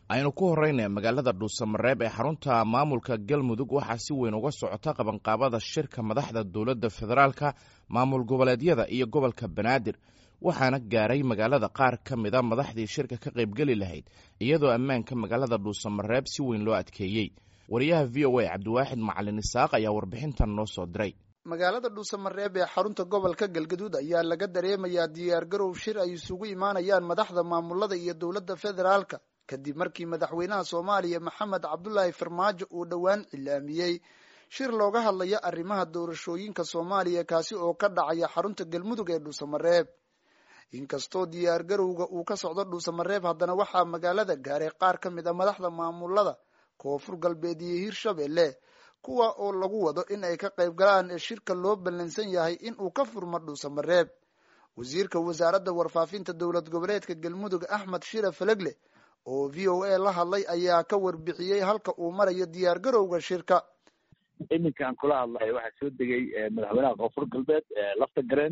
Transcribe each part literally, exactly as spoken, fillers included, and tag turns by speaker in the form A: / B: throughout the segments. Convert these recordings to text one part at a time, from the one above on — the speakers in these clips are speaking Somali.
A: aynu ku horeynaa magaalada Dhuusamareeb ee xarunta maamulka Galmudug waxaa si weyn uga socota qabanqaabada shirka madaxda dawladda federaalka maamul goboleedyada iyo gobolka Banaadir waxaana gaaray magaalada qaar ka mid ah madaxdii shirka ka qayb gali lahayd iyadoo ammaanka magaalada Dhuusamareeb si weyn loo adkeeyay wariyaha V O A Cabdiwaaxid Macalin Isaaq ayaa warbixintan noo soo diray
B: magaalada Dhuusamareeb ee xarunta gobolka Galgaduud ayaa laga dareemayaa diyaar garow shir ay isugu imaanayaan madaxda maamulada iyo dawladda federaalka kadib markii madaxweynaha Soomaaliya Maxamed Cabdullaahi Farmaajo uu dhawaan ilaamiyay shir looga hadlayo arrimaha doorashooyinka Soomaaliya kaasi oo ka dhacaya xarunta Galmudug ee Dhuusamareeb inkastoo diyaar garowga uu ka socdo Dhuusamareeb haddana waxaa magaalada gaaray qaar ka mid ah madaxda maamulada Koonfur Galbeed iyo Hirshabelle kuwa oo lagu wado in ay ka qayb galaan shirka loo ballansan yahay in uu ka furmo Dhuusamareeb wasiirka wasaaradda warfaafinta dowlad goboleedka Galmudug Axmed Shire Falegle oo V O A la hadlay ayaa ka warbixiyay halka uu marayo diyaar garowga shirka
C: iminkaan kula hadlay waxaa soo degay madaxweynaha Koonfur Galbeed lafta gareen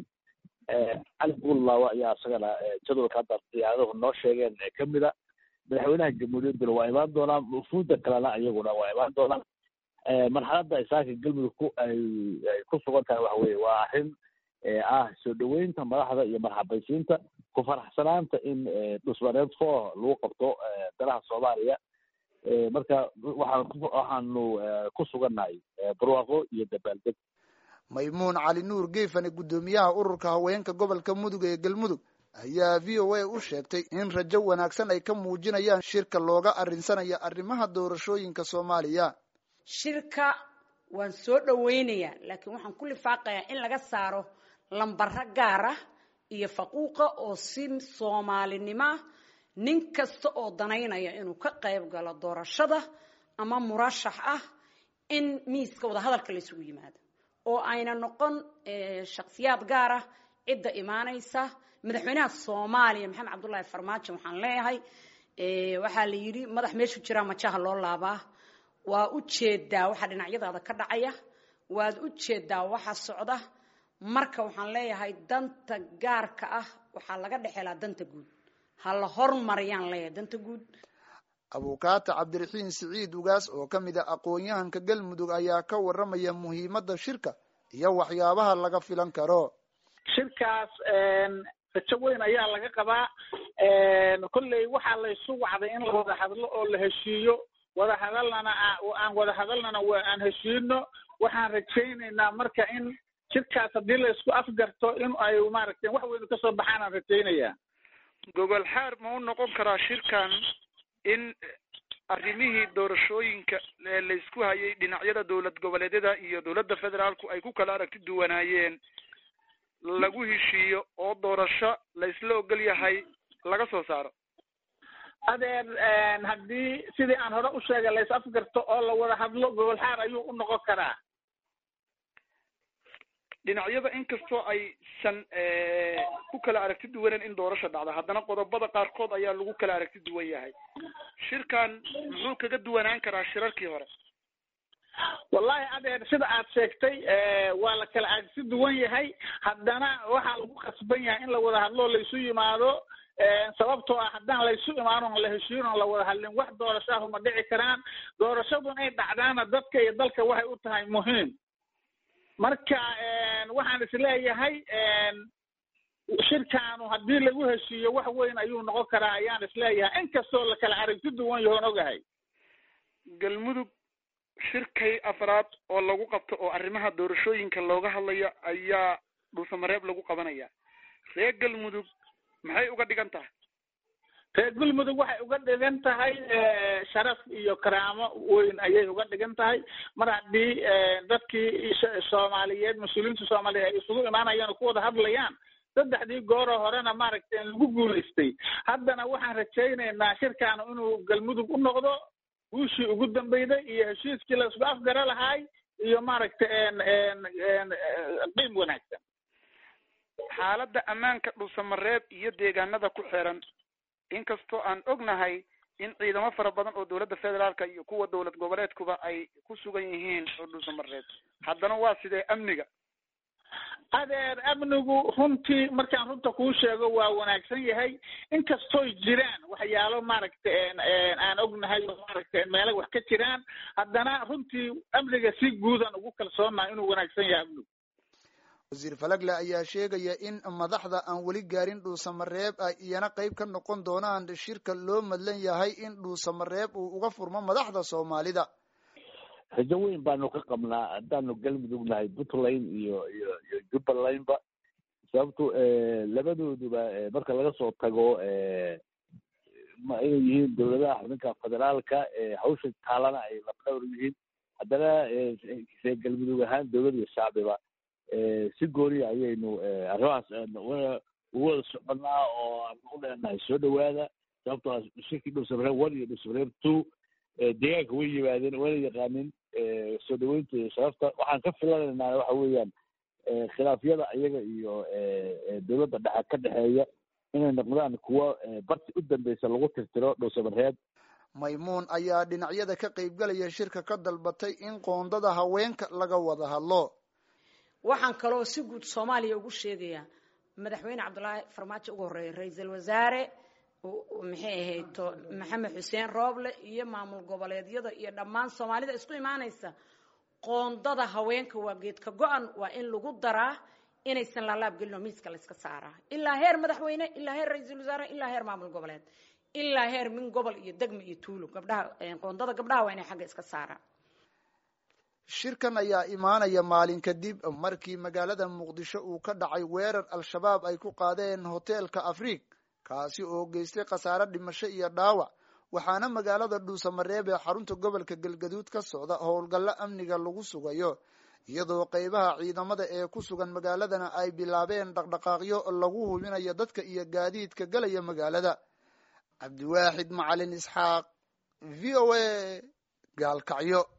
C: cali buullaawa ayaa isagana jadwalka hadda diyaaradahu noo sheegeen kamid a madaxweynaha jamhuuriyadduna waa imaan doonaan wufuudda kalena iyaguna waa imaan doonaan marxaladda isaaka galmudug ku ay ay ku sugan tahay waxa weeye waa arrin ah soo dhaweynta madaxda iyo marxabaysiinta ku faraxsanaanta in Dhuusamareeb four lagu qabto dalaha Soomaaliya marka waxaan waxaanu ku sugannahay barwaaqo iyo dabaaldeg
B: maymuun cali nuur geefane guddoomiyaha ururka haweenka gobolka mudug ee galmudug ayaa V O A u sheegtay in rajo wanaagsan ay ka muujinayaan shirka looga arinsanayo arrimaha doorashooyinka Soomaaliya
D: shirka waan soo dhaweynayaa laakiin waxaan ku lifaaqayaa in laga saaro lambarra gaar ah iyo faquuqa oo si Soomaalinimo nin kasta oo danaynaya inuu ka qayb galo doorashada ama murashax ah in miiska wada hadalka la isugu yimaado oo ayna noqon shakhsiyaad gaar ah cidda imaanaysa madaxweynaha Soomaaliya Maxamed Cabdullaahi Farmaajo waxaan leeyahay waxa la yiri madax meeshu jira majaha loo laabaa waa u jeedaa waxa dhinacyada ka dhacaya waad u jeedaa waxa socda marka waxaan leeyahay danta gaarka ah waxa laga dhaxelaa danta guud hal hormariyaan leeyahay danta guud
B: abukaata Cabdiraxiin Siciid Ugaas oo kamid ah aqoon-yahanka Galmudug ayaa ka waramaya muhiimadda shirka iyo waxyaabaha laga filan karo
E: shirkaas een rajo weyn ayaa laga qabaa een kulley waxa la isu wacday in la wada hadlo oo la heshiiyo wada hadalna aan wada hadalna aan heshiino waxaan rajaynaynaa marka in shirkaas hadii la isku afgarto in ay maaragtay wax weyn ka soo baxaan aan rajaynayaa
F: gobol xaar ma u noqon karaa shirkan in arrimihii doorashooyinka la isku hayay dhinacyada dawlad goboleedyada iyo dawladda federaalku ay ku kala aragti duwanaayeen lagu heshiiyo oo doorasho la isla ogol yahay laga soo saaro
E: adeer haddii sidii aan hore u sheegay la is afgarto oo la wada hadlo gobol xaar ayuu u noqon karaa
F: dhinacyada inkastoo ay san ku kala aragti duwaneen in doorasho dhacdo haddana qodobada qaarkood ayaa lagu kala aragti duwan yahay shirkan muxuu kaga duwanaan karaa shirarkii hore
E: wallahi adeer sida aad sheegtay waa la kala aragti duwan yahay haddana waxaa lagu qasban yahay in la wada hadlo la isu yimaado sababtoo ah haddaan la isu imaano la heshiino la wada hadlin wax doorasho ma dhici karaan doorashadu ay dhacdaana dadka iyo dalka waxay u tahay muhiim marka waxaan isleeyahay shirkaanu haddii lagu heshiiyo wax weyn ayuu noqon karaa ayaan isleeyahay inkastoo la kala aragti duwan yahoon ogahay
F: galmudug shirkay afraad oo lagu qabto oo arrimaha doorashooyinka looga hadlaya ayaa Dhuusamareeb lagu qabanaya reer galmudug maxay uga dhigan tahay
E: reer galmudug waxay uga dhigan tahay sharaf iyo karaamo weyn ayay uga dhigan tahay mar haddii dadkii Soomaaliyeed mas'uuliyiinta Soomaaliyeed ay isugu imaanayaan oo ku wada hadlayaan saddexdii goor horena maaragtay lagu guuleystay haddana waxaan rajaynaynaa shirkan inuu galmudug u noqdo guushii ugu dambeeyay iyo heshiiskii la isku afgara lahaay iyo maaragtay een een qiim wanaagsan
F: xaaladda ammaanka Dhuusamareeb iyo deegaanada ku xiran inkastoo aan ognahay in ciidamo fara badan oo dawladda federaalka iyo kuwa dawlad goboleedkuba ay ku sugan yihiin oo Dhuusamareeb haddana waa sidee amniga
E: adeer amnigu runtii markaan runta kuu sheego waa wanaagsan yahay inkastoo jiraan waxyaalo maaragtay aan aan ognahay oo maaragtay meelo wax ka jiraan haddana runtii amniga si guudan ugu kalsoonahay inuu wanaagsan yahay amnigu.
B: wasiir Falagle ayaa sheegaya in madaxda aan weli gaarin dhuusamareeb ay iyana qayb ka noqon doonaan shirka loo madlan yahay in dhuusamareeb uu uga furmo madaxda Soomaalida.
C: rajo weyn baanu ka qabnaa haddaanu galmudug nahay Puntland iyo iyo iyo Jubbalandba sababto labadooduba marka laga soo tago ma ay yihiin dawladaha xubinka federaalka hawsha taalana ay la dhawr yihiin haddana galmudug ahaan dawladda iyo shacbiba si goori ayaynu arrimahaas wada soconaa oo aan u leenahay soo dhawaada sababtoo ah shirkii dhuusamareeb one iyo dhuusamareeb two deegaanka way yimaadeen wayna yaqaanin soo dhaweynta iyo sharafta waxaan ka filanaynaa waxa weeyaan khilaafyada iyaga iyo dawladda dhexe ka dhexeeya inay noqdaan kuwa barti u dambeysa lagu tirtiro dhuusamareeb.
B: Maymuun ayaa dhinacyada ka qaybgalaya shirka ka dalbatay in qoondada haweenka laga wada hadlo.
D: waxaan kaloo si guud Soomaaliya ugu sheegaya madaxweyne Cabdullaahi Farmaajo ugu horeeyay ra'iisul wasaare maxay ahayd Maxamed Xuseen Rooble iyo maamul goboleedyada iyo dhammaan Soomaalida isku imaanaysa qoondada haweenka waa geedka go'an waa in lagu daraa inaysan la laab galno miiska la iska saaraa ilaa heer madaxweyne ilaa heer ra'iisul wasaare ilaa heer maamul goboleed ilaa heer min gobol iyo degmo iyo tuulo gabdhaha qoondada gabdhaha waa inay xagga iska saaraa.
B: shirkan ayaa imaanaya maalin kadib markii magaalada Muqdisho uu ka dhacay weerar al-shabaab ay ku qaadeen hoteelka Afriik kaasi oo geystay khasaare dhimasho iyo dhaawac waxaana magaalada Dhuusamareeb ee xarunta gobolka Galgaduud ka socda howlgallo amniga lagu sugayo iyadoo qaybaha ciidamada ee ku sugan magaaladana ay bilaabeen dhaqdhaqaaqyo lagu hubinayo dadka iyo gaadiidka galaya magaalada. Cabdiwaaxid Macalin Isxaaq V O A Gaalkacyo.